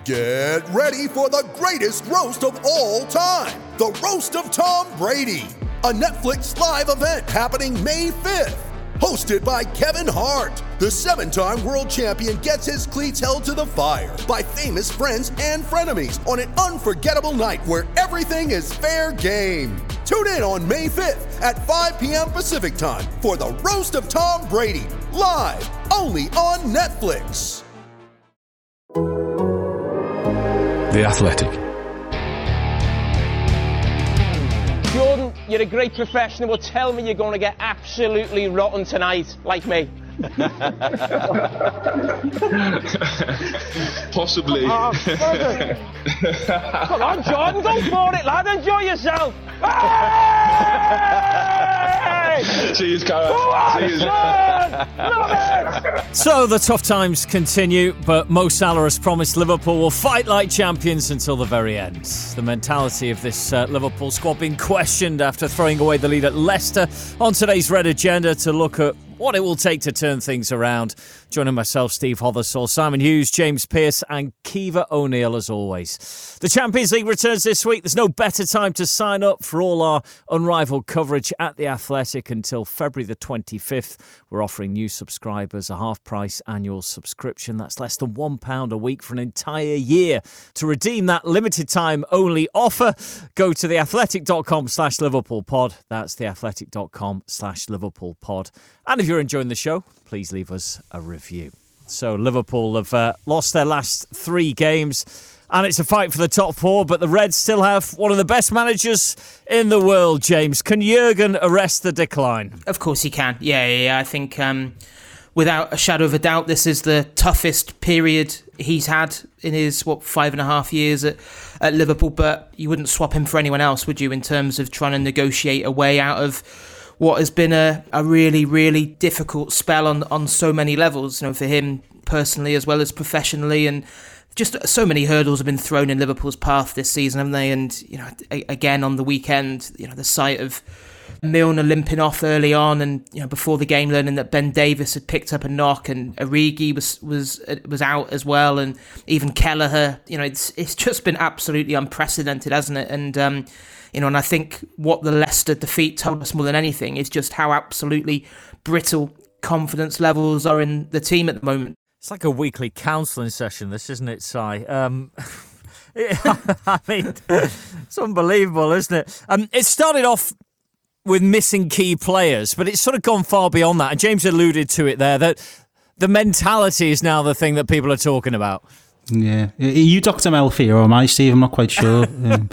Get ready for the greatest roast of all time, the Roast of Tom Brady, a Netflix live event happening May 5th. Hosted by Kevin Hart, the 7-time world champion gets his cleats held to the fire by famous friends and frenemies on an unforgettable night where everything is fair game. Tune in on May 5th at 5 p.m. Pacific time for the Roast of Tom Brady, live only on Netflix. The Athletic. Jordan, you're a great professional, but tell me you're going to get absolutely rotten tonight, like me. Possibly. Oh, come on, Jordan, go for it, lad. Enjoy yourself. Hey! Cheers, Cara. So the tough times continue, but Mo Salah has promised Liverpool will fight like champions until the very end. The mentality of this Liverpool squad being questioned after throwing away the lead at Leicester. On today's Red Agenda to look at what it will take to turn things around. Joining myself, Steve Hothersall, Simon Hughes, James Pearce and Kiva O'Neill as always. The Champions League returns this week. There's no better time to sign up for all our unrivaled coverage at The Athletic until February the 25th. We're offering new subscribers a half-price annual subscription. That's less than £1 a week for an entire year. To redeem that limited time only offer, go to theathletic.com/LiverpoolPod. That's theathletic.com/LiverpoolPod. And if you're enjoying the show, please leave us a review. So Liverpool have lost their last 3 games, and it's a fight for the top 4, but the Reds still have one of the best managers in the world, James. Can Jurgen arrest the decline? Of course he can. Yeah. I think without a shadow of a doubt, this is the toughest period he's had in his, 5.5 years at Liverpool, but you wouldn't swap him for anyone else, would you, in terms of trying to negotiate a way out of what has been a really, really difficult spell on so many levels, for him personally as well as professionally, and just so many hurdles have been thrown in Liverpool's path this season, haven't they? And, again on the weekend, the sight of Milner limping off early on, and before the game learning that Ben Davies had picked up a knock and Origi was out as well, and even Kelleher, it's just been absolutely unprecedented, hasn't it? And and I think what the Leicester defeat told us more than anything is just how absolutely brittle confidence levels are in the team at the moment. It's like a weekly counselling session, this, isn't it, Si? I mean, it's unbelievable, isn't it? It started off with missing key players, but it's sort of gone far beyond that. And James alluded to it there, that the mentality is now the thing that people are talking about. Yeah. Are you Dr. Melfi or am I, Steve? I'm not quite sure.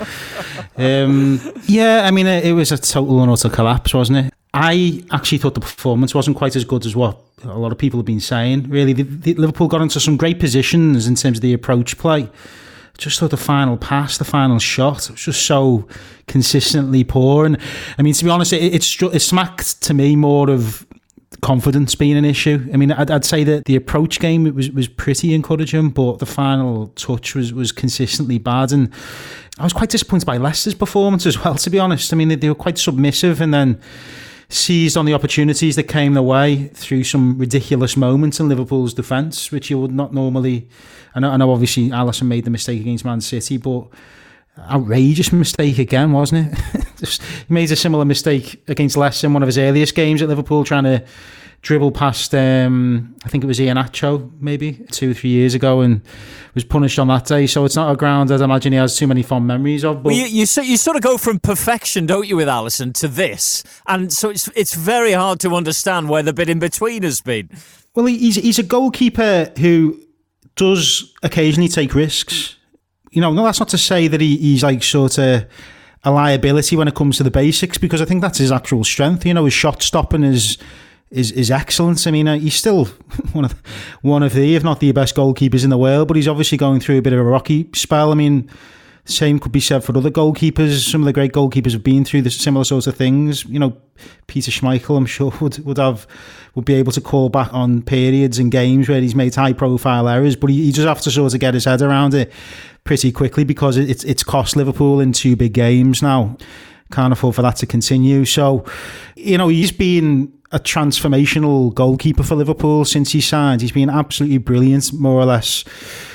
Yeah, I mean, it was a total and utter collapse, wasn't it? I actually thought the performance wasn't quite as good as what a lot of people have been saying. Really, the Liverpool got into some great positions in terms of the approach play. Just thought the final pass, the final shot, it was just so consistently poor. And I mean, to be honest, it smacked to me more of confidence being an issue. I mean, I'd say that the approach game was pretty encouraging, but the final touch was consistently bad. And I was quite disappointed by Leicester's performance as well, to be honest. I mean, they were quite submissive and then seized on the opportunities that came their way through some ridiculous moments in Liverpool's defence, which you would not normally. I know obviously Alisson made the mistake against Man City, but outrageous mistake again, wasn't it? He made a similar mistake against Leicester in one of his earliest games at Liverpool, trying to dribble past, I think it was Iheanacho maybe 2 or 3 years ago, and was punished on that day. So it's not a ground I'd imagine he has too many fond memories of. But well, you sort of go from perfection, don't you, with Alisson to this, and so it's very hard to understand where the bit in between has been. Well, he's a goalkeeper who does occasionally take risks. No, that's not to say that he's like sort of a liability when it comes to the basics, because I think that's his actual strength. His shot stopping is excellent. I mean, he's still one of the, if not the best goalkeepers in the world, but he's obviously going through a bit of a rocky spell. I mean, same could be said for other goalkeepers. Some of the great goalkeepers have been through the similar sorts of things. Peter Schmeichel, I'm sure, would be able to call back on periods and games where he's made high-profile errors, but he just has to sort of get his head around it pretty quickly, because it's cost Liverpool in 2 big games now. Can't afford for that to continue. So, he's been a transformational goalkeeper for Liverpool since he signed. He's been absolutely brilliant, more or less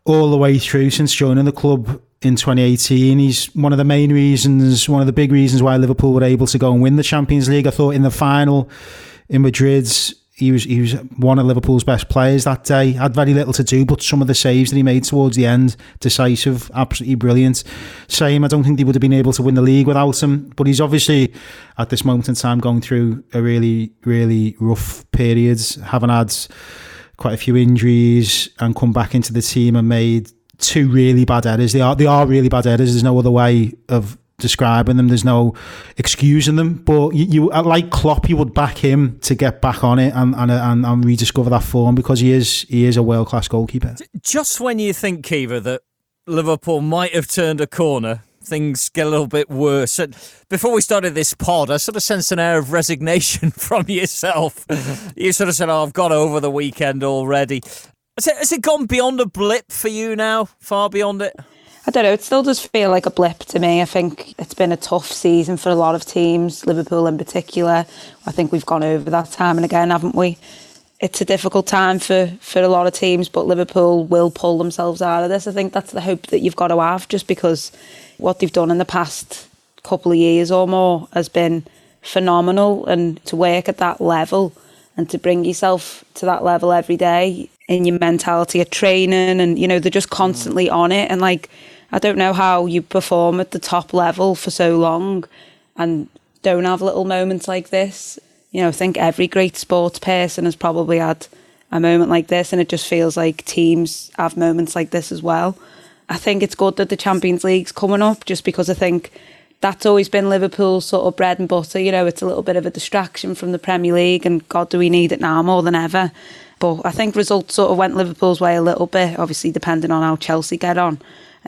all the way through since joining the club in 2018. He's one of the main reasons, one of the big reasons why Liverpool were able to go and win the Champions League. I thought in the final in Madrid, he was one of Liverpool's best players that day. Had very little to do, but some of the saves that he made towards the end, decisive, absolutely brilliant. Same, I don't think they would have been able to win the league without him. But he's obviously, at this moment in time, going through a really, really rough period, having had quite a few injuries and come back into the team and made 2 really bad errors. They are really bad errors. There's no other way of describing them. There's no excusing them. But you like Klopp, you would back him to get back on it and rediscover that form, because he is a world class goalkeeper. Just when you think, Kiva, that Liverpool might have turned a corner, things get a little bit worse. Before we started this pod, I sort of sensed an air of resignation from yourself. You sort of said, "Oh, I've got over the weekend already." Has it gone beyond a blip for you now? Far beyond it? I don't know, it still does feel like a blip to me. I think it's been a tough season for a lot of teams, Liverpool in particular. I think we've gone over that time and again, haven't we? It's a difficult time for a lot of teams, but Liverpool will pull themselves out of this. I think that's the hope that you've got to have, just because what they've done in the past couple of years or more has been phenomenal, and to work at that level and to bring yourself to that level every day in your mentality of training, and they're just constantly on it, and I don't know how you perform at the top level for so long and don't have little moments like this. I think every great sports person has probably had a moment like this, and it just feels like teams have moments like this as well. I think it's good that the Champions League's coming up, just because I think that's always been Liverpool's sort of bread and butter. It's a little bit of a distraction from the Premier League, and God, do we need it now more than ever. But I think results sort of went Liverpool's way a little bit, obviously depending on how Chelsea get on.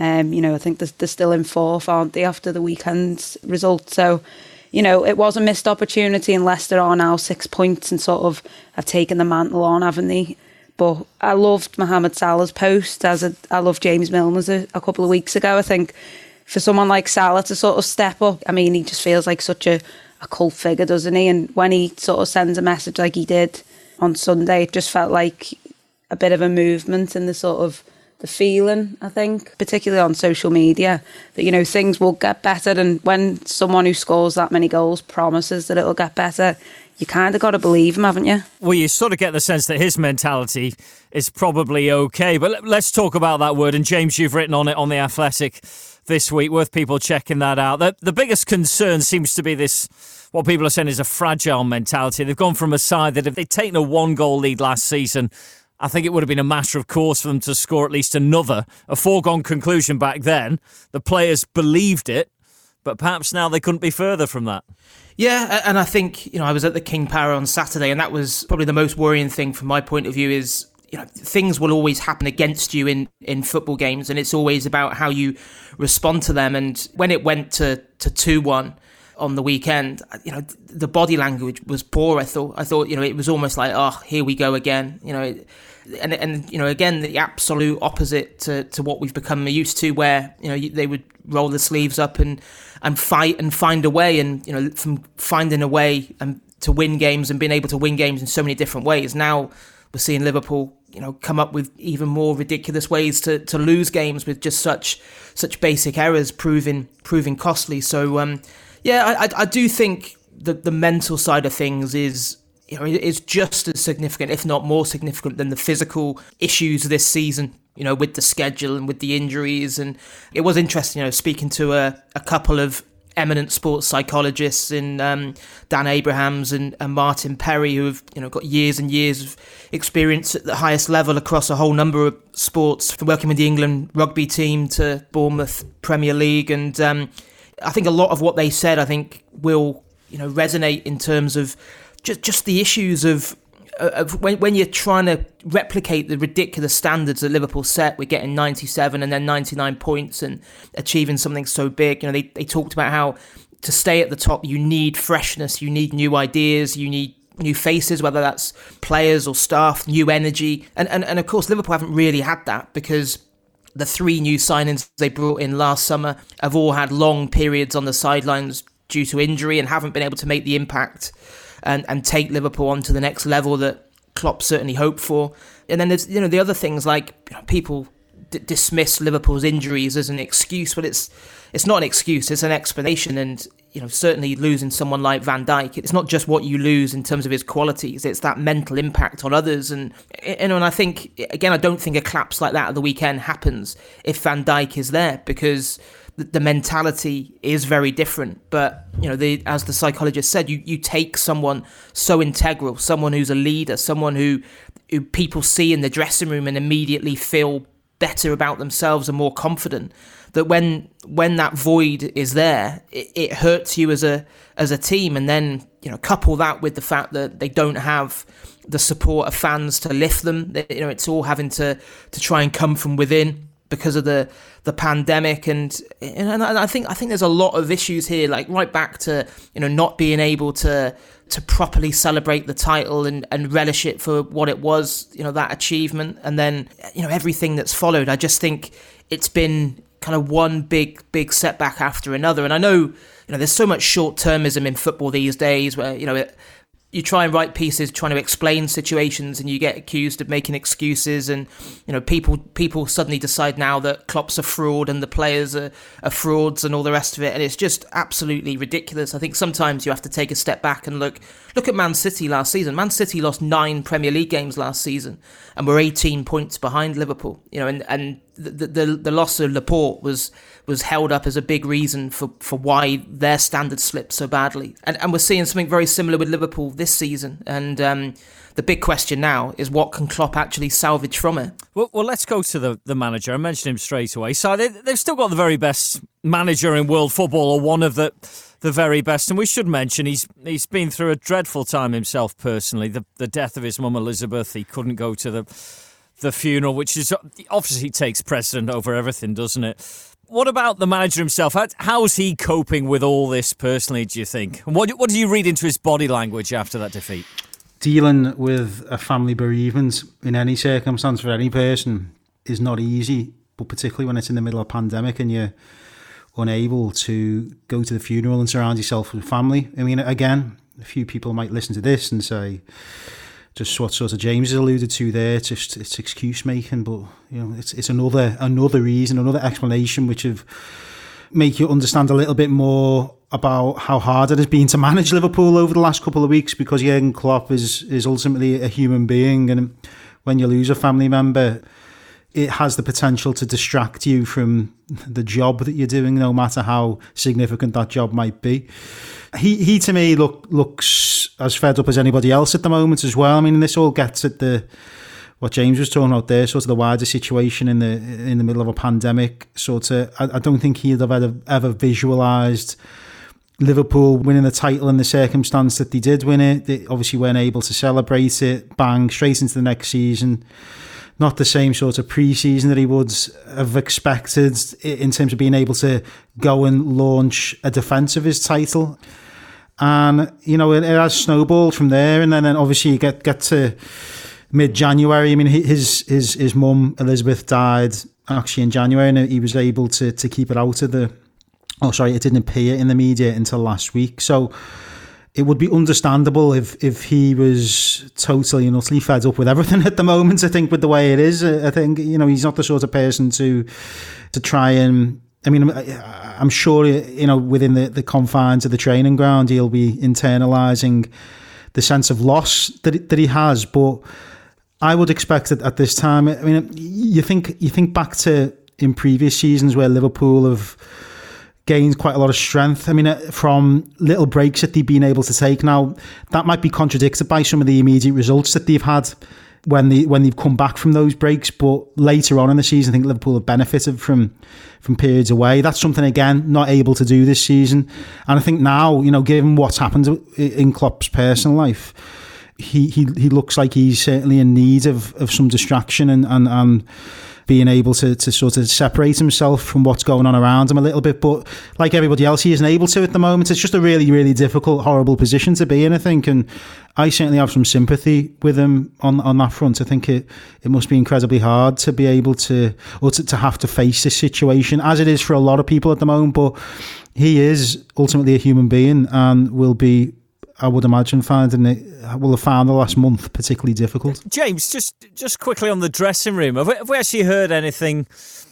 I think they're still in 4th, aren't they, after the weekend's result. So, it was a missed opportunity, and Leicester are now 6 points and sort of have taken the mantle on, haven't they? But I loved Mohamed Salah's post, I loved James Milner's a couple of weeks ago. I think for someone like Salah to sort of step up, I mean, he just feels like such a cult figure, doesn't he? And when he sort of sends a message like he did on Sunday, it just felt like a bit of a movement in the sort of the feeling, I think, particularly on social media, that, things will get better. And when someone who scores that many goals promises that it'll get better, you kind of got to believe him, haven't you? Well, you sort of get the sense that his mentality is probably okay. But let's talk about that word. And James, you've written on it on The Athletic this week. Worth people checking that out. The biggest concern seems to be this, what people are saying is a fragile mentality. They've gone from a side that if they'd taken a 1-goal lead last season, I think it would have been a matter of course for them to score at least another. A foregone conclusion back then. The players believed it, but perhaps now they couldn't be further from that. Yeah, and I think, I was at the King Power on Saturday, and that was probably the most worrying thing from my point of view is, things will always happen against you in football games, and it's always about how you respond to them. And when it went to 2-1 on the weekend, the body language was poor. I thought, it was almost like, oh, here we go again, and again, the absolute opposite to what we've become used to, where, they would roll the sleeves up and fight and find a way, and, from finding a way to win games and being able to win games in so many different ways. Now we're seeing Liverpool, come up with even more ridiculous ways to lose games with just such basic errors proving costly. So, I do think that the mental side of things is just as significant, if not more significant, than the physical issues this season, with the schedule and with the injuries. And it was interesting, speaking to a couple of eminent sports psychologists in Dan Abrahams and Martin Perry, who have got years and years of experience at the highest level across a whole number of sports, from working with the England rugby team to Bournemouth Premier League. And I think a lot of what they said, will resonate in terms of just the issues of when you're trying to replicate the ridiculous standards that Liverpool set. We're getting 97 and then 99 points and achieving something so big. They talked about how to stay at the top, you need freshness, you need new ideas, you need new faces, whether that's players or staff, new energy. And of course, Liverpool haven't really had that, because the 3 new signings they brought in last summer have all had long periods on the sidelines due to injury and haven't been able to make the impact and take Liverpool on to the next level that Klopp certainly hoped for. And then there's the other things, like people dismiss Liverpool's injuries as an excuse. Well, it's not an excuse, it's an explanation. And certainly losing someone like Van Dijk, it's not just what you lose in terms of his qualities, it's that mental impact on others. And I think, again, I don't think a collapse like that at the weekend happens if Van Dijk is there, because the mentality is very different. But as the psychologist said, you take someone so integral, someone who's a leader, someone who people see in the dressing room and immediately feel better about themselves and more confident, that when that void is there, it hurts you as a team. And then couple that with the fact that they don't have the support of fans to lift them. It's all having to try and come from within because of the pandemic, and I think there's a lot of issues here, like right back to not being able to properly celebrate the title and relish it for what it was, that achievement, and then everything that's followed. I just think it's been kind of one big setback after another. And I know there's so much short-termism in football these days, where you try and write pieces trying to explain situations and you get accused of making excuses, and people suddenly decide now that Klopp's a fraud and the players are frauds and all the rest of it, and it's just absolutely ridiculous. I think sometimes you have to take a step back and look at Man City last season. Man City lost 9 Premier League games last season and were 18 points behind Liverpool. And the loss of Laporte was held up as a big reason for why their standards slipped so badly. And we're seeing something very similar with Liverpool this season. And the big question now is, what can Klopp actually salvage from it? Well, let's go to the manager. I mentioned him straight away. So they've still got the very best manager in world football, or one of the very best. And we should mention he's been through a dreadful time himself personally. The death of his mum Elizabeth. He couldn't go to the funeral, which is obviously takes precedent over everything, doesn't it? What about the manager himself? How's he coping with all this personally, do you think? And what do you read into his body language after that defeat? Dealing with a family bereavement in any circumstance for any person is not easy, but particularly when it's in the middle of a pandemic and you're unable to go to the funeral and surround yourself with family. I mean, again, a few people might listen to this and say, just what sort of James has alluded to there, it's excuse making, but it's another reason, another explanation which have make you understand a little bit more about how hard it has been to manage Liverpool over the last couple of weeks, because Jurgen Klopp is ultimately a human being, and when you lose a family member, it has the potential to distract you from the job that you're doing, no matter how significant that job might be. He to me looks as fed up as anybody else at the moment as well. I mean, this all gets at what James was talking about there, sort of the wider situation in the middle of a pandemic. I don't think he'd have ever visualised Liverpool winning the title in the circumstance that they did win it. They obviously weren't able to celebrate it, bang, straight into the next season. Not the same sort of pre-season that he would have expected in terms of being able to go and launch a defence of his title. And, it has snowballed from there. And then obviously you get to mid-January. I mean, his mum, Elizabeth, died actually in January, and he was able to keep it out of it didn't appear in the media until last week. So it would be understandable if he was totally and utterly fed up with everything at the moment. I think with the way it is, I think, he's not the sort of person to try and, I mean, I'm sure, within the confines of the training ground, he'll be internalising the sense of loss that he has. But I would expect it at this time. I mean, you think back to in previous seasons where Liverpool have gained quite a lot of strength. I mean, from little breaks that they've been able to take. Now, that might be contradicted by some of the immediate results that they've had when they've come back from those breaks. But later on in the season, I think Liverpool have benefited from periods away. That's something, again, not able to do this season. And I think now, given what's happened in Klopp's personal life, he looks like he's certainly in need of some distraction and being able to sort of separate himself from what's going on around him a little bit. But like everybody else, he isn't able to at the moment. It's just a really, really difficult, horrible position to be in, I think. And I certainly have some sympathy with him on that front. I think it must be incredibly hard to be able to have to face this situation, as it is for a lot of people at the moment. But he is ultimately a human being and will be I would imagine will have found the last month particularly difficult. James, just quickly on the dressing room, have we actually heard anything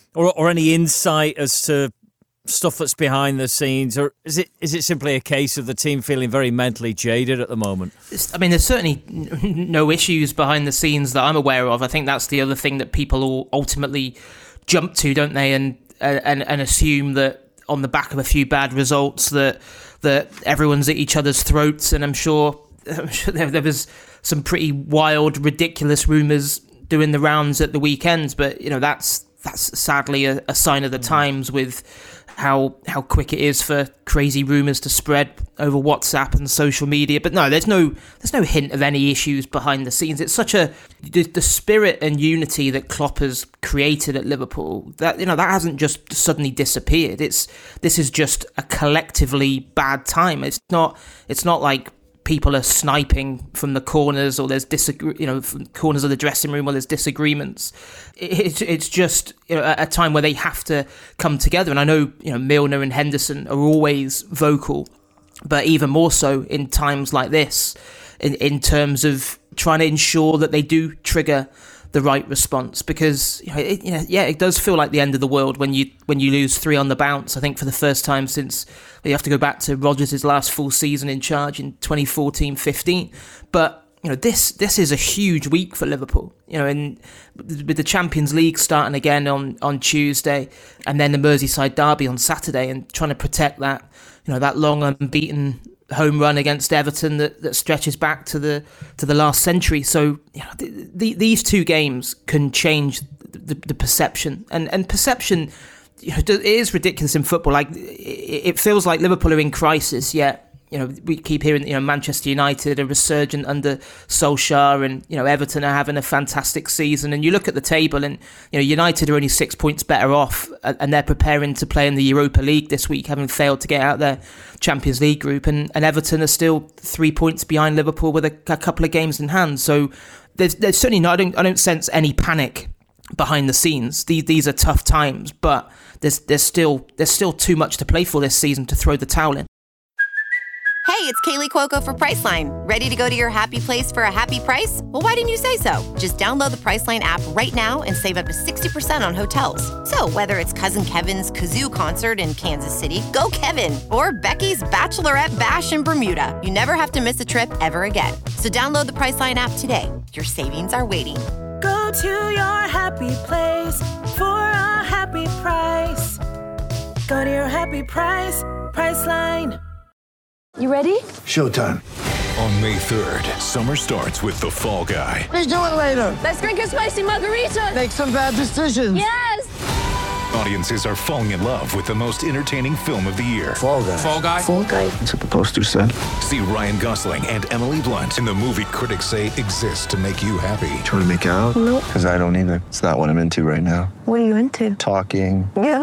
or any insight as to stuff that's behind the scenes, or is it simply a case of the team feeling very mentally jaded at the moment? I mean, there's certainly no issues behind the scenes that I'm aware of. I think that's the other thing that people all ultimately jump to, don't they, and assume that on the back of a few bad results that everyone's at each other's throats. And I'm sure there was some pretty wild, ridiculous rumours doing the rounds at the weekends, but that's sadly a sign of the times with how quick it is for crazy rumours to spread over WhatsApp and social media. But no, there's no hint of any issues behind the scenes. It's such the spirit and unity that Klopp has created at Liverpool, that that hasn't just suddenly disappeared. This is just a collectively bad time. It's not like people are sniping from the corners, or there's from corners of the dressing room, or there's disagreements. It's just a time where they have to come together. And I know Milner and Henderson are always vocal, but even more so in times like this, in terms of trying to ensure that they do trigger the right response, because it does feel like the end of the world when you lose 3 on the bounce. I think for the first time since, you have to go back to Rodgers' last full season in charge in 2014-15. But this is a huge week for Liverpool. And with the Champions League starting again on Tuesday, and then the Merseyside derby on Saturday, and trying to protect that that long unbeaten home run against Everton that stretches back to the last century. So these 2 games can change the perception, and perception it is ridiculous in football. Like, it feels like Liverpool are in crisis, yet we keep hearing Manchester United are resurgent under Solskjaer, and Everton are having a fantastic season. And you look at the table, and United are only 6 points better off, and they're preparing to play in the Europa League this week, having failed to get out their Champions League group, and Everton are still 3 points behind Liverpool with a couple of games in hand. So there's certainly I don't sense any panic behind the scenes. These are tough times, but there's still too much to play for this season to throw the towel in. Hey, it's Kaylee Cuoco for Priceline. Ready to go to your happy place for a happy price? Well, why didn't you say so? Just download the Priceline app right now and save up to 60% on hotels. So whether it's Cousin Kevin's Kazoo Concert in Kansas City, go Kevin, or Becky's Bachelorette Bash in Bermuda, you never have to miss a trip ever again. So download the Priceline app today. Your savings are waiting. Go to your happy place for a happy price. Go to your happy price, Priceline. You ready? Showtime. On May 3rd, summer starts with The Fall Guy. Let's do it later. Let's drink a spicy margarita. Make some bad decisions. Yes. Audiences are falling in love with the most entertaining film of the year. Fall Guy. Fall Guy? Fall Guy. That's what the poster said. See Ryan Gosling and Emily Blunt in the movie critics say exists to make you happy. Trying to make it out? Nope. Because I don't either. It's not what I'm into right now. What are you into? Talking. Yeah.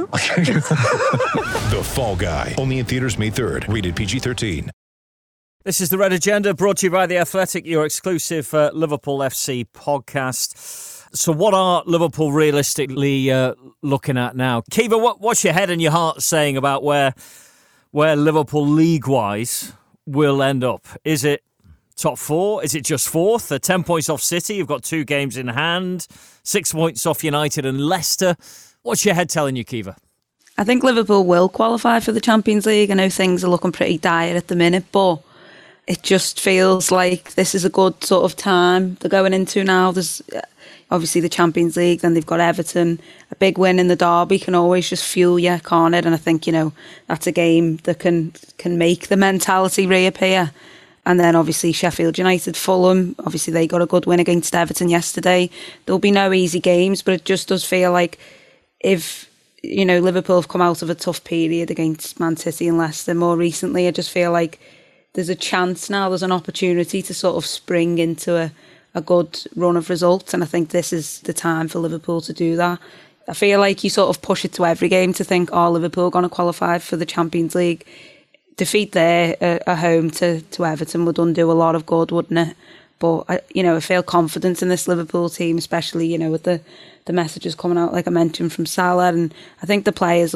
The Fall Guy. Only in theaters May 3rd. Rated PG-13. This is The Red Agenda, brought to you by The Athletic, your exclusive Liverpool FC podcast. So what are Liverpool realistically looking at now? Kiva, what's your head and your heart saying about where Liverpool league-wise will end up? Is it top 4? Is it just 4th? They're 10 points off City. You've got 2 games in hand. 6 points off United and Leicester. What's your head telling you, Kiva? I think Liverpool will qualify for the Champions League. I know things are looking pretty dire at the minute, but it just feels like this is a good sort of time they're going into now. There's obviously the Champions League, then they've got Everton. A big win in the derby can always just fuel you, can't it? And I think, that's a game that can make the mentality reappear. And then obviously Sheffield United, Fulham, obviously they got a good win against Everton yesterday. There'll be no easy games, but it just does feel like if, Liverpool have come out of a tough period against Man City and Leicester more recently, I just feel like there's a chance now, there's an opportunity to sort of spring into a good run of results, and I think this is the time for Liverpool to do that. I feel like you sort of push it to every game to think, Liverpool are going to qualify for the Champions League. Defeat there at home to Everton would undo a lot of good, wouldn't it? But, I feel confident in this Liverpool team, especially, with the messages coming out, like I mentioned, from Salah, and I think the players will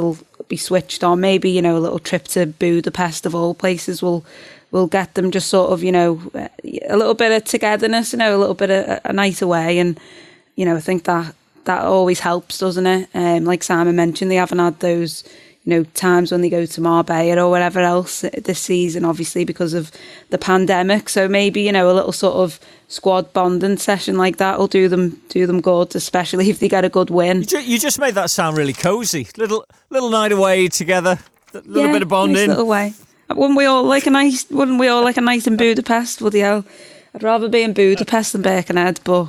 be switched on. Maybe, you know, a little trip to Budapest of all places will get them just sort of, you know, a little bit of togetherness, you know, a little bit of a night away. And, you know, I think that always helps, doesn't it? Like Simon mentioned, they haven't had those, you know, times when they go to Marbella or whatever else this season, obviously because of the pandemic. So maybe, you know, a little sort of squad bonding session like that will do them good, especially if they get a good win. You just made that sound really cosy. Little night away together, a little bit of bonding. Nice little way. Wouldn't we all like a night in Budapest? Bloody hell, I'd rather be in Budapest than Birkenhead, but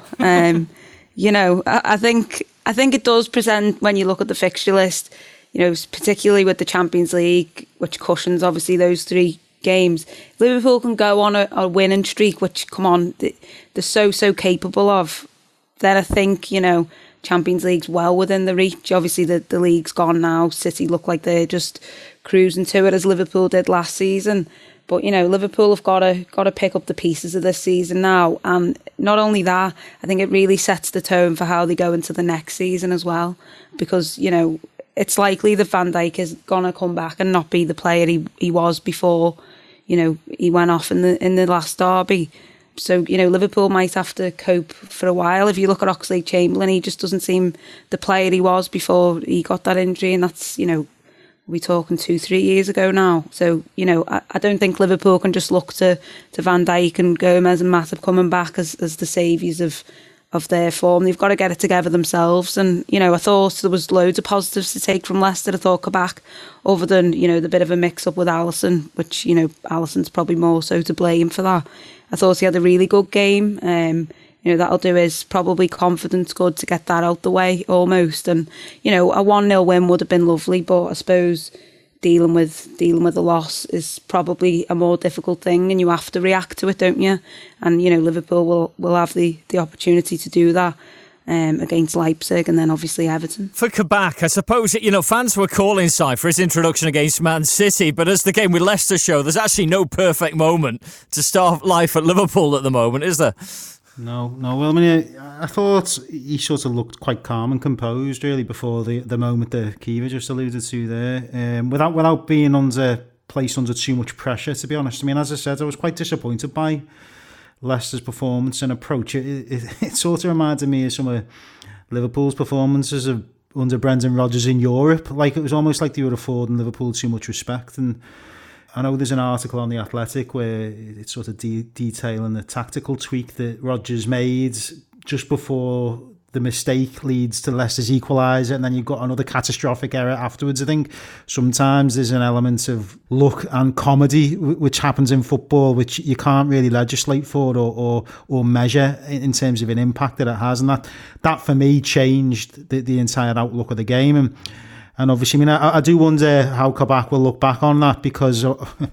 you know, I think it does present, when you look at the fixture list, you know, particularly with the Champions League, which cushions obviously those 3 games. Liverpool can go on a winning streak, which, come on, they're so capable of. Then I think, you know, Champions League's well within the reach. Obviously, the league's gone now. City look like they're just cruising to it, as Liverpool did last season. But, you know, Liverpool have got to pick up the pieces of this season now. And not only that, I think it really sets the tone for how they go into the next season as well. Because, you know, it's likely that Van Dijk is going to come back and not be the player he was before, you know, he went off in the last derby. So, you know, Liverpool might have to cope for a while. If you look at Oxlade-Chamberlain, he just doesn't seem the player he was before he got that injury. And that's, you know, we're talking 2-3 years ago now. So, you know, I don't think Liverpool can just look to Van Dijk and Gomez and Matip coming back as the saviours of their form. They've got to get it together themselves. And, you know, I thought there was loads of positives to take from Leicester. I thought Kabak, other than, you know, the bit of a mix-up with Alisson, which, you know, Alisson's probably more so to blame for that. I thought he had a really good game. You know, that'll do his probably confidence good to get that out the way almost. And, you know, a 1-0 win would have been lovely, but I suppose dealing with the loss is probably a more difficult thing, and you have to react to it, don't you? And, you know, Liverpool will have the opportunity to do that against Leipzig and then obviously Everton. For Kabak, I suppose, you know, fans were calling Si for his introduction against Man City, but as the game with Leicester show, there's actually no perfect moment to start life at Liverpool at the moment, is there? No. Well, I mean, I thought he sort of looked quite calm and composed, really, before the moment that Kiva just alluded to there, without being placed under too much pressure, to be honest. I mean, as I said, I was quite disappointed by Leicester's performance and approach. It sort of reminded me of some of Liverpool's performances under Brendan Rodgers in Europe. Like, it was almost like they were affording Liverpool too much respect. And I know there's an article on The Athletic where it's sort of detailing the tactical tweak that Rodgers made just before the mistake leads to Leicester's equaliser, and then you've got another catastrophic error afterwards. I think sometimes there's an element of luck and comedy which happens in football, which you can't really legislate for or measure in terms of an impact that it has. And that for me changed the entire outlook of the game. And obviously, I mean, I do wonder how Kabak will look back on that, because,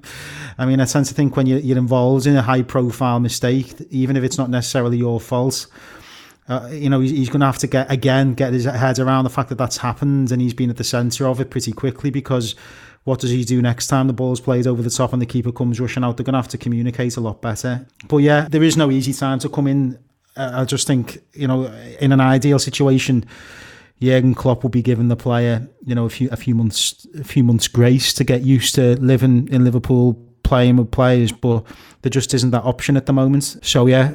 I mean, I tend to think when you're involved in a high-profile mistake, even if it's not necessarily your fault, you know, he's going to have to get his head around the fact that that's happened, and he's been at the centre of it pretty quickly, because what does he do next time the ball's played over the top and the keeper comes rushing out? They're going to have to communicate a lot better. But yeah, there is no easy time to come in. I just think, you know, in an ideal situation, Jurgen Klopp will be giving the player, you know, a few months grace to get used to living in Liverpool, playing with players, but there just isn't that option at the moment. So yeah,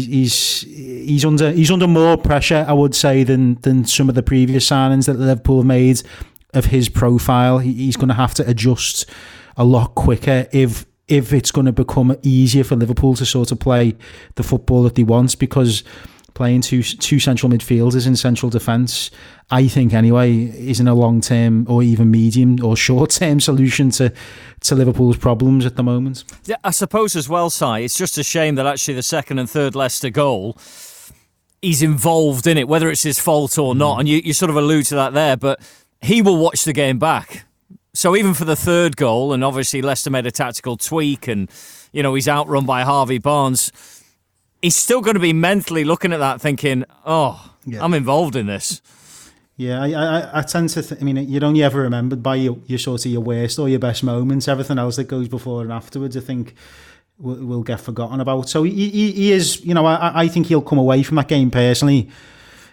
he's under more pressure, I would say, than some of the previous signings that Liverpool made of his profile. He's going to have to adjust a lot quicker if it's going to become easier for Liverpool to sort of play the football that they want, because playing two central midfielders in central defence, I think anyway, isn't a long-term or even medium or short-term solution to Liverpool's problems at the moment. Yeah, I suppose as well, Si, it's just a shame that actually the second and third Leicester goal, he's involved in it, whether it's his fault or not, and you sort of allude to that there, but he will watch the game back. So even for the third goal, and obviously Leicester made a tactical tweak and, you know, he's outrun by Harvey Barnes, he's still going to be mentally looking at that thinking, I'm involved in this. Yeah, I tend to I mean, you're only ever remembered by your sort of your worst or your best moments. Everything else that goes before and afterwards, I think, will get forgotten about. So he is, you know, I think he'll come away from that game personally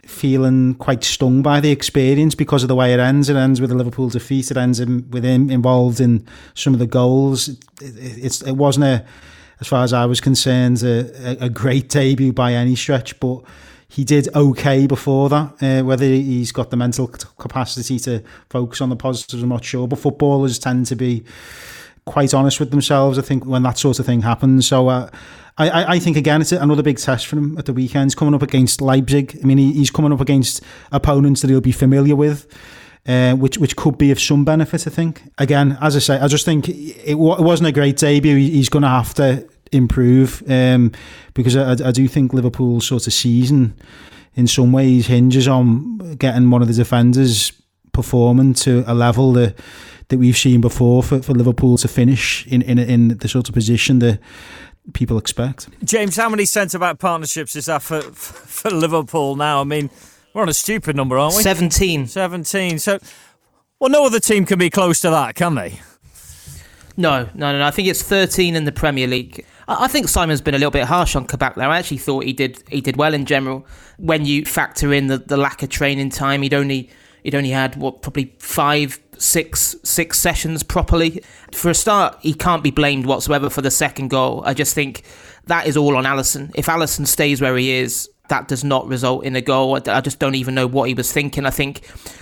feeling quite stung by the experience because of the way it ends. It ends with a Liverpool defeat. It ends with him involved in some of the goals. It wasn't, as far as I was concerned, a great debut by any stretch, but he did okay before that. Whether he's got the mental capacity to focus on the positives, I'm not sure. But footballers tend to be quite honest with themselves, I think, when that sort of thing happens. So I think, again, it's another big test for him at the weekend. He's coming up against Leipzig. I mean, he's coming up against opponents that he'll be familiar with, which could be of some benefit, I think. Again, as I say, I just think it wasn't a great debut. He's going to have to improve, because I do think Liverpool's sort of season in some ways hinges on getting one of the defenders performing to a level that we've seen before for Liverpool to finish in the sort of position that people expect. James, how many centre-back partnerships is that for Liverpool now? I mean, we're on a stupid number, aren't we? 17. So, well, no other team can be close to that, can they? No. I think it's 13 in the Premier League. I think Simon's been a little bit harsh on Kabak there. I actually thought he did well in general. When you factor in the lack of training time, he'd only had probably 5-6 sessions properly. For a start, he can't be blamed whatsoever for the second goal. I just think that is all on Alisson. If Alisson stays where he is, that does not result in a goal. I just don't even know what he was thinking. I think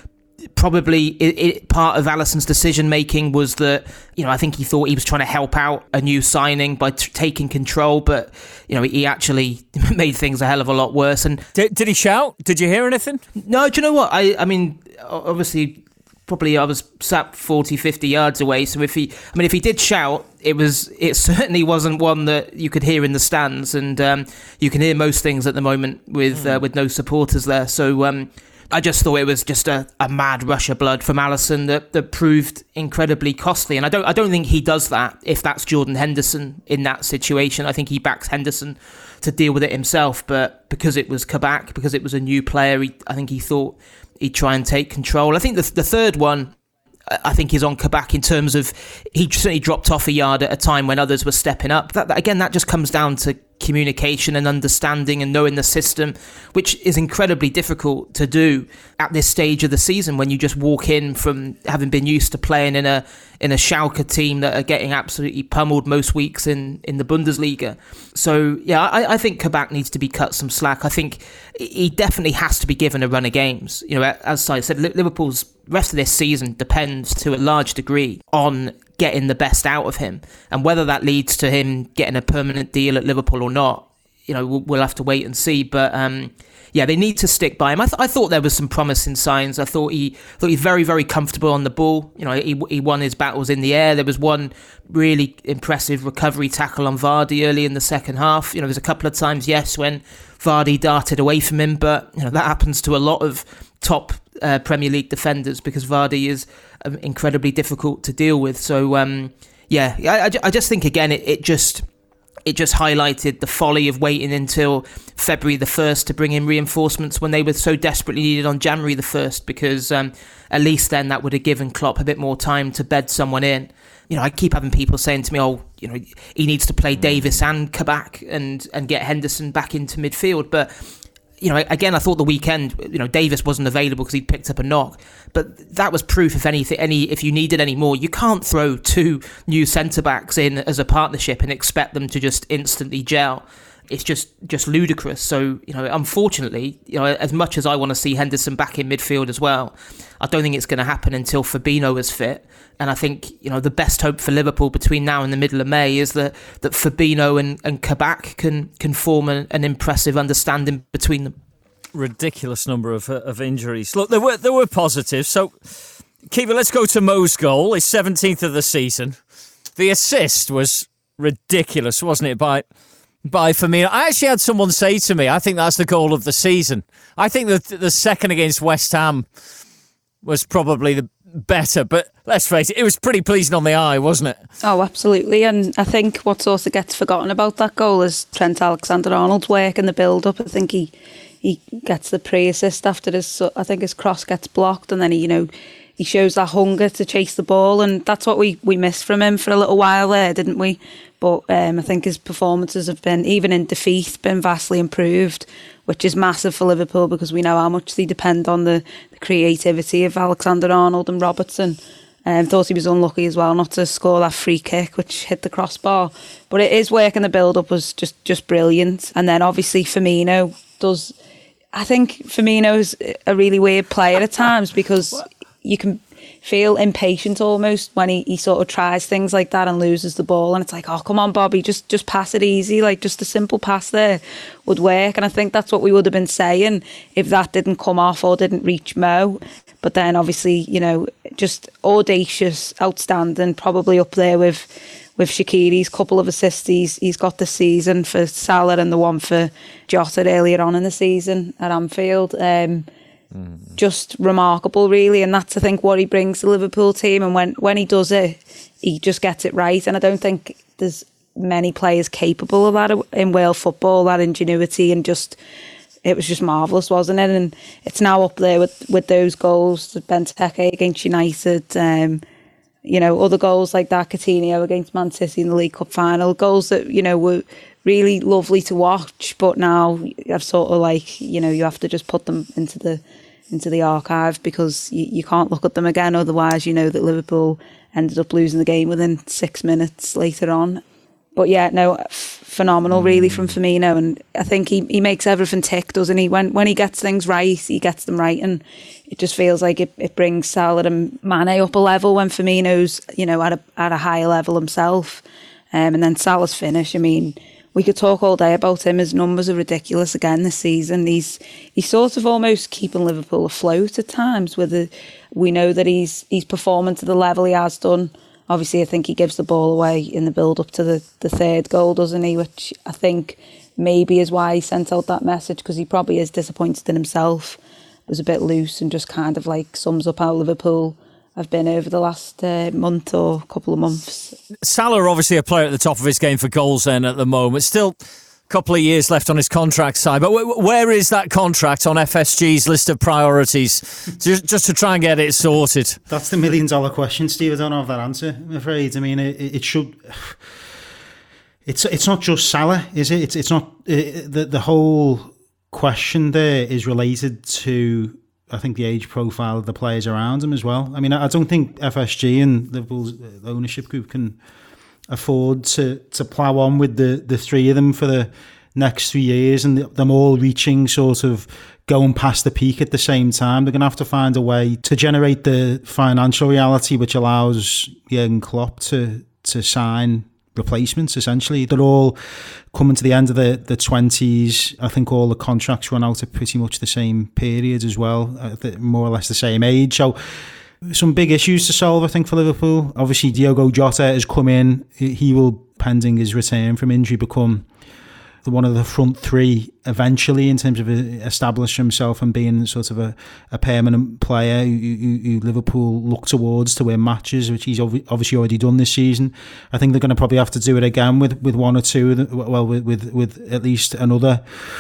probably part of Alisson's decision making was that, I think he thought he was trying to help out a new signing by taking control, but he actually made things a hell of a lot worse. And did he shout? Did you hear anything? No, do you know what? I mean, obviously, probably I was sat 40-50 yards away, so if he did shout, it certainly wasn't one that you could hear in the stands, and you can hear most things at the moment with no supporters there. So I just thought it was just a mad rush of blood from Alisson that proved incredibly costly. And I don't think he does that if that's Jordan Henderson in that situation. I think he backs Henderson to deal with it himself. But because it was Kabak, because it was a new player, I think he thought he'd try and take control. I think the third one, I think, is on Kabak in terms of he certainly dropped off a yard at a time when others were stepping up. That just comes down to communication and understanding and knowing the system, which is incredibly difficult to do at this stage of the season when you just walk in from having been used to playing in a Schalke team that are getting absolutely pummeled most weeks in the Bundesliga. So yeah, I think Kabak needs to be cut some slack. I think he definitely has to be given a run of games. As I said, Liverpool's rest of this season depends to a large degree on getting the best out of him, and whether that leads to him getting a permanent deal at Liverpool or not, we'll have to wait and see. But they need to stick by him. I thought there was some promising signs. I thought he's very, very comfortable on the ball. He won his battles in the air. There was one really impressive recovery tackle on Vardy early in the second half. There's a couple of times, yes, when Vardy darted away from him, but that happens to a lot of top Premier League defenders because Vardy is incredibly difficult to deal with. So I just think, again, it just highlighted the folly of waiting until February the 1st to bring in reinforcements when they were so desperately needed on January the 1st, because at least then that would have given Klopp a bit more time to bed someone in. I keep having people saying to me, he needs to play Davis and Kabak and get Henderson back into midfield. But again, I thought the weekend, Davis wasn't available because he'd picked up a knock, but that was proof. If you needed any more, you can't throw two new centre backs in as a partnership and expect them to just instantly gel. It's just ludicrous. So unfortunately, as much as I want to see Henderson back in midfield as well, I don't think it's going to happen until Fabinho is fit. And I think the best hope for Liverpool between now and the middle of May is that Fabinho and Kabak can form an impressive understanding between them. Ridiculous number of injuries. Look, there were positives. So, Kiva, let's go to Mo's goal. His 17th of the season. The assist was ridiculous, wasn't it? By Firmino. I actually had someone say to me, I think that's the goal of the season. I think that the second against West Ham was probably the better, but let's face it was pretty pleasing on the eye, wasn't it? Oh, absolutely. And I think what sort of gets forgotten about that goal is Trent Alexander-Arnold's work in the build-up. I think he gets the pre-assist after his cross gets blocked, and then he shows that hunger to chase the ball, and that's what we missed from him for a little while there, didn't we? But I think his performances have been, even in defeat, been vastly improved. which is massive for Liverpool because we know how much they depend on the creativity of Alexander-Arnold and Robertson. Thought he was unlucky as well not to score that free kick which hit the crossbar, but it is working. The build-up was just brilliant, and then obviously Firmino does. I think Firmino's a really weird player at times because you can feel impatient almost when he sort of tries things like that and loses the ball, and it's like, oh, come on, Bobby, just pass it easy. Like, just a simple pass there would work. And I think that's what we would have been saying if that didn't come off or didn't reach Mo. But then obviously, you know, just audacious, outstanding, probably up there with Shaqiri's couple of assists he's got this season for Salah and the one for Jota earlier on in the season at Anfield. Just remarkable, really, and that's, I think, what he brings to the Liverpool team. And when he does it, he just gets it right. And I don't think there's many players capable of that in world football, that ingenuity, and it was just marvellous, wasn't it? And it's now up there with those goals, Benteke against United, you know, other goals like that, Coutinho against Man City in the League Cup final, goals that, you know, were really lovely to watch, but now I've sort of like, you know, you have to just put them into the archive because you can't look at them again, otherwise you know that Liverpool ended up losing the game within 6 minutes later on. But yeah, no, phenomenal really from Firmino, and I think he makes everything tick, doesn't he? When he gets things right, he gets them right, and it just feels like it brings Salah and Mane up a level when Firmino's, you know, at a higher level himself. And then Salah's finish, I mean, we could talk all day about him. His numbers are ridiculous again this season. He's sort of almost keeping Liverpool afloat at times. We know that he's performing to the level he has done. Obviously, I think he gives the ball away in the build-up to the third goal, doesn't he? Which I think maybe is why he sent out that message, because he probably is disappointed in himself. It was a bit loose and just kind of like sums up how Liverpool have been over the last month or couple of months. Salah, obviously a player at the top of his game for goals then at the moment. Still a couple of years left on his contract side. But where is that contract on FSG's list of priorities? just to try and get it sorted. That's the $1 million question, Steve. I don't have that answer, I'm afraid. I mean, it should... It's not just Salah, is it? It's not... The whole question there is related to, I think, the age profile of the players around him as well. I mean, I don't think FSG and Liverpool's ownership group can afford to plough on with the three of them for the next 3 years and them all reaching sort of going past the peak at the same time. They're going to have to find a way to generate the financial reality which allows Jurgen Klopp to sign replacements, essentially. They're all coming to the end of the 20s. I think all the contracts run out at pretty much the same period as well, more or less the same age. So some big issues to solve, I think, for Liverpool. Obviously, Diogo Jota has come in. He will, pending his return from injury, become one of the front three eventually in terms of establishing himself and being sort of a permanent player who Liverpool look towards to win matches, which he's obviously already done this season. I think they're going to probably have to do it again with one or two, with at least another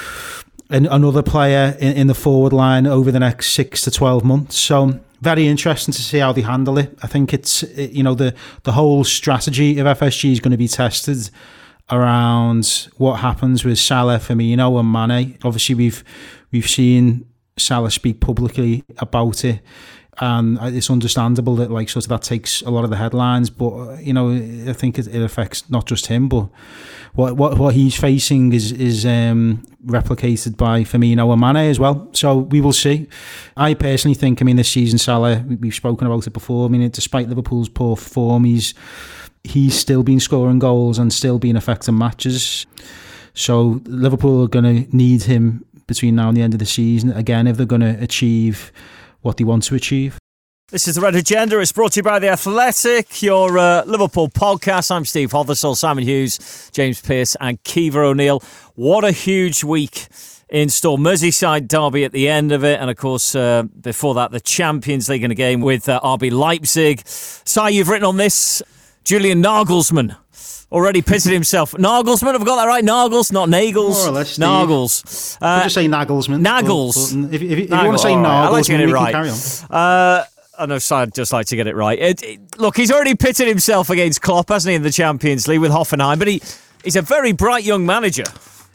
player in the forward line over the next 6 to 12 months. So very interesting to see how they handle it. I think the whole strategy of FSG is going to be tested around what happens with Salah, Firmino and Mane. Obviously, we've seen Salah speak publicly about it, and it's understandable that that takes a lot of the headlines. But I think it affects not just him, but what he's facing is replicated by Firmino and Mane as well. So we will see. I personally think, this season Salah, we've spoken about it before. Despite Liverpool's poor form, he's still been scoring goals and still been affecting matches. So Liverpool are going to need him between now and the end of the season again if they're going to achieve what they want to achieve. This is The Red Agenda. It's brought to you by The Athletic, your Liverpool podcast. I'm Steve Hothersall, Simon Hughes, James Pearce and Kiva O'Neill. What a huge week in store. Merseyside derby at the end of it. And of course, before that, the Champions League in a game with RB Leipzig. Si, you've written on this. Julian Nagelsmann already pitted himself. Nagelsmann, have I got that right? Nagels, not Nagels. More or less, Steve. Nagels. We'll just say Nagelsmann. Nagels. But if you want to say Nagelsmann, we can carry on. I know I'd just like to get it right. Look, he's already pitted himself against Klopp, hasn't he, in the Champions League with Hoffenheim, but he's a very bright young manager.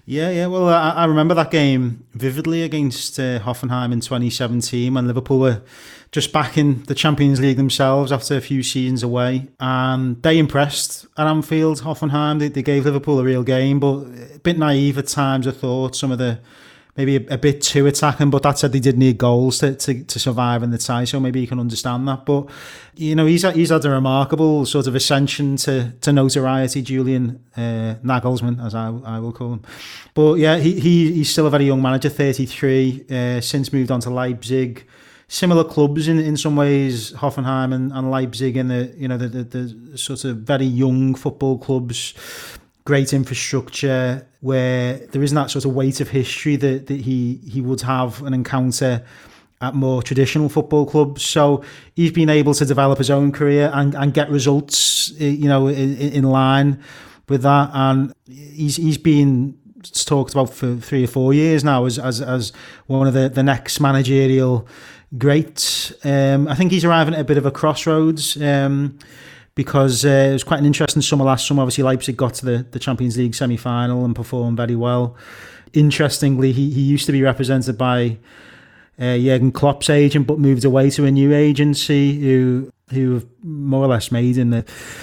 Yeah. Well, I remember that game vividly against Hoffenheim in 2017 when Liverpool were just back in the Champions League themselves after a few seasons away. And they impressed at Anfield, Hoffenheim. They gave Liverpool a real game, but a bit naive at times, I thought. Some of the maybe a bit too attacking, but that said, they did need goals to survive in the tie, so maybe you can understand that. But, you know, he's had a remarkable sort of ascension to notoriety, Julian Nagelsmann, as I will call him. But yeah, he's still a very young manager, 33, since moved on to Leipzig. Similar clubs in some ways, Hoffenheim and Leipzig, in the sort of very young football clubs. Great infrastructure where there isn't that sort of weight of history that he would have an encounter at more traditional football clubs. So he's been able to develop his own career and get results, in line with that. And he's been talked about for 3 or 4 years now as one of the next managerial greats. I think he's arriving at a bit of a crossroads. Because it was quite an interesting summer last summer. Obviously, Leipzig got to the Champions League semi-final and performed very well. Interestingly, he used to be represented by Jurgen Klopp's agent, but moved away to a new agency who have more or less made him the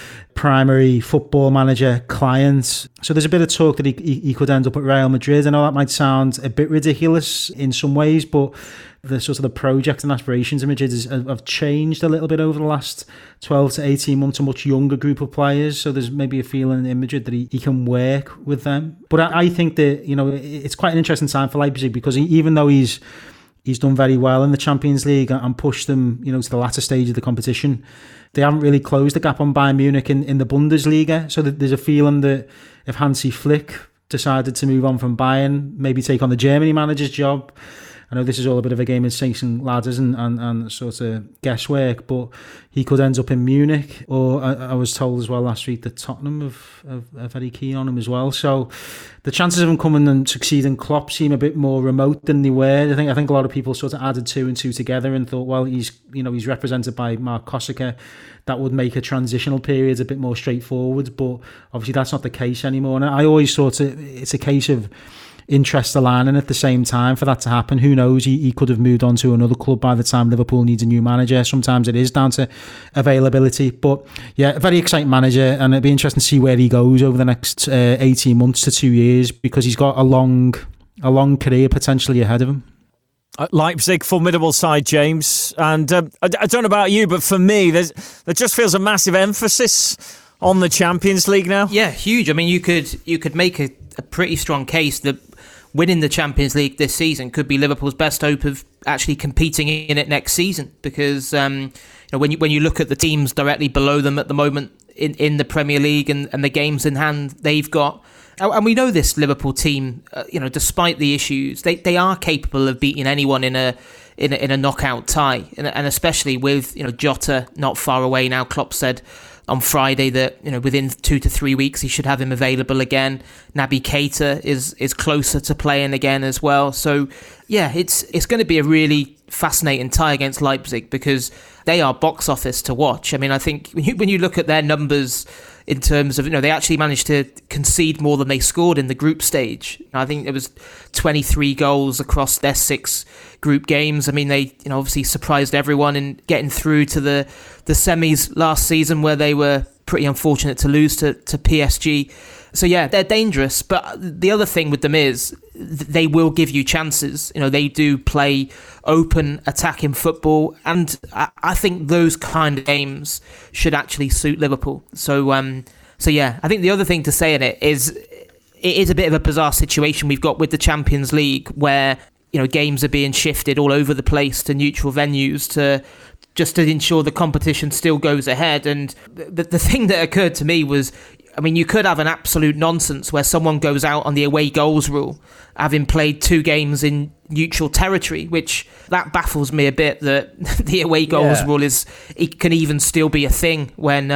primary football manager client. So there's a bit of talk that he could end up at Real Madrid. I know that might sound a bit ridiculous in some ways, but the sort of the project and aspirations of Madrid have changed a little bit over the last 12 to 18 months, a much younger group of players. So there's maybe a feeling in Madrid that he can work with them. But I think that, it's quite an interesting time for Leipzig because even though he's done very well in the Champions League and pushed them, to the latter stage of the competition, they haven't really closed the gap on Bayern Munich in the Bundesliga. So there's a feeling that if Hansi Flick decided to move on from Bayern, maybe take on the Germany manager's job, I know this is all a bit of a game of snakes and ladders and sort of guesswork, but he could end up in Munich. Or I was told as well last week that Tottenham are very keen on him as well. So the chances of him coming and succeeding Klopp seem a bit more remote than they were. I think a lot of people sort of added 2 and 2 together and thought, well, he's represented by Mark Kossaka. That would make a transitional period a bit more straightforward. But obviously that's not the case anymore. And I always thought it's a case of interest aligning at the same time for that to happen. Who knows? He could have moved on to another club by the time Liverpool needs a new manager. Sometimes it is down to availability. But yeah, a very exciting manager, and it'd be interesting to see where he goes over the next 18 months to 2 years, because he's got a long career potentially ahead of him. Leipzig, formidable side, James. And I don't know about you, but for me, there just feels a massive emphasis on the Champions League now. Yeah, huge. I mean, you could make a pretty strong case that winning the Champions League this season could be Liverpool's best hope of actually competing in it next season, because when you look at the teams directly below them at the moment in the Premier League and the games in hand they've got, and we know this Liverpool team, despite the issues, they are capable of beating anyone in a knockout tie, and especially with Jota not far away now. Klopp said on Friday that within 2 to 3 weeks he should have him available again. Naby Keita is closer to playing again as well. So yeah, it's going to be a really fascinating tie against Leipzig, because they are box office to watch. I mean, I think when you look at their numbers in terms of, they actually managed to concede more than they scored in the group stage. I think it was 23 goals across their 6 group games. I mean, they obviously surprised everyone in getting through to the semis last season, where they were pretty unfortunate to lose to PSG. So yeah, they're dangerous. But the other thing with them is they will give you chances. They do play open, attacking football, and I think those kind of games should actually suit Liverpool. So yeah, I think the other thing to say in it is a bit of a bizarre situation we've got with the Champions League, where games are being shifted all over the place to neutral venues to ensure the competition still goes ahead. And the thing that occurred to me was, I mean, you could have an absolute nonsense where someone goes out on the away goals rule, having played 2 games in neutral territory, which that baffles me a bit, that the away goals rule it can even still be a thing when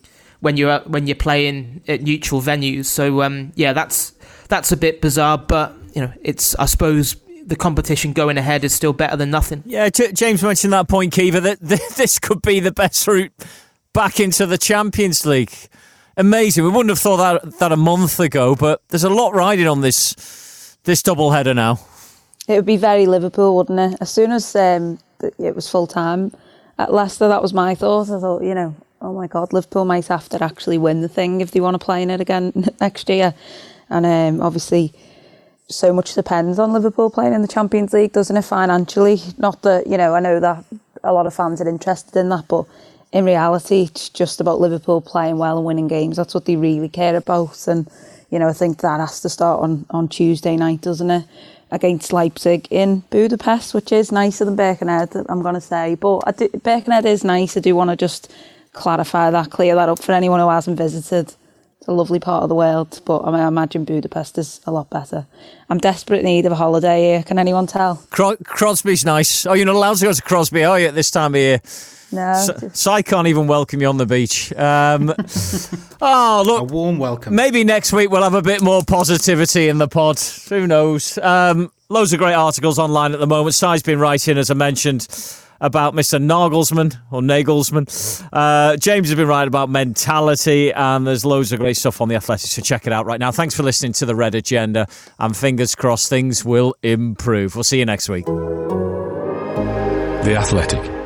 you're playing at neutral venues. So yeah, that's a bit bizarre, but it's, I suppose, the competition going ahead is still better than nothing. Yeah, James mentioned that point, Kiva, that this could be the best route back into the Champions League. amazing. We wouldn't have thought that a month ago, but there's a lot riding on this doubleheader now. It would be very Liverpool, wouldn't it? As soon as it was full time at Leicester, that was my thought. I thought, oh my God, Liverpool might have to actually win the thing if they want to play in it again next year. And obviously, so much depends on Liverpool playing in the Champions League, doesn't it, financially? Not that, I know that a lot of fans are interested in that, but in reality, it's just about Liverpool playing well and winning games. That's what they really care about. And, I think that has to start on Tuesday night, doesn't it? Against Leipzig in Budapest, which is nicer than Birkenhead, I'm going to say. But Birkenhead is nice. I do want to just clarify that, clear that up for anyone who hasn't visited. It's a lovely part of the world, but I imagine Budapest is a lot better. I'm desperate in need of a holiday here. Can anyone tell? Crosby's nice. Oh, you're not allowed to go to Crosby, are you, at this time of year? No. So I can't even welcome you on the beach. Oh, look. A warm welcome. Maybe next week we'll have a bit more positivity in the pod. Who knows? Loads of great articles online at the moment. Sai's been writing, as I mentioned, about Mr. Nagelsmann. James has been writing about mentality, and there's loads of great stuff on The Athletic, so check it out right now. Thanks for listening to The Red Agenda, and fingers crossed things will improve. We'll see you next week. The Athletic.